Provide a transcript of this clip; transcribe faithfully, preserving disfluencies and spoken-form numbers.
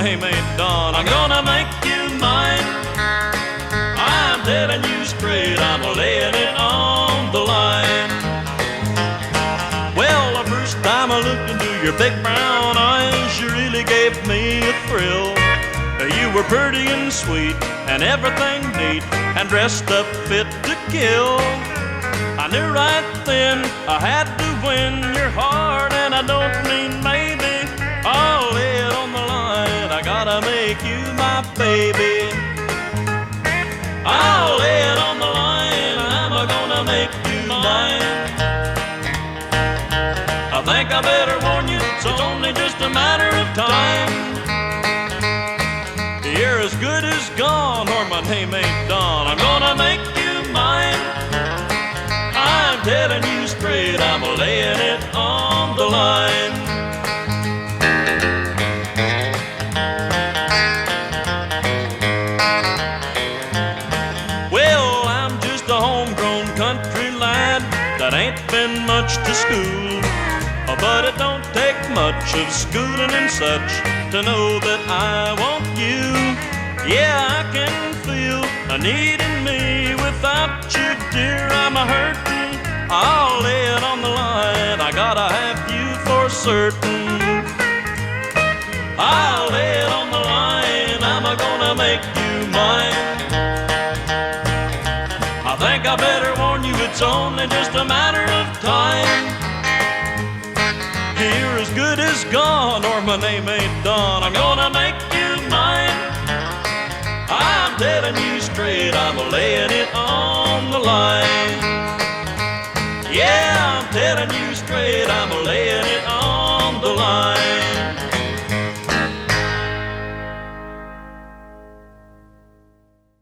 name ain't Don. I'm gonna make you mine. I'm telling you straight, I'm laying it on the line. Well, the first time I looked into your big brown eyes, you really gave me a thrill. You were pretty and sweet and everything neat and dressed up fit to kill. I knew right then I had to win your heart, and I don't mean maybe. I'll lay it on the line, I gotta make you my baby. I'll lay it on the line, I'm gonna make you mine. I think I better warn you, it's only just a matter of time. You're as good as gone, or my name ain't Don. I'm gonna make you mine. I'm telling you straight, I'm laying it on the line. Well, I'm just a homegrown country lad that ain't been much to school. But it don't take much of schooling and such to know that I want you. Yeah, I can feel a need in me. Without you, dear, I'm a hurting. I'll lay it on the line, I gotta have you for certain. I'll lay it on the line, I'm gonna make you mine. I think I better warn you, it's only just a matter of time. You're as good as gone, or my name ain't Don. I'm gonna make you mine. I'm telling you straight, I'm laying it on the line. Yeah, I'm telling you straight, I'm laying it on the line.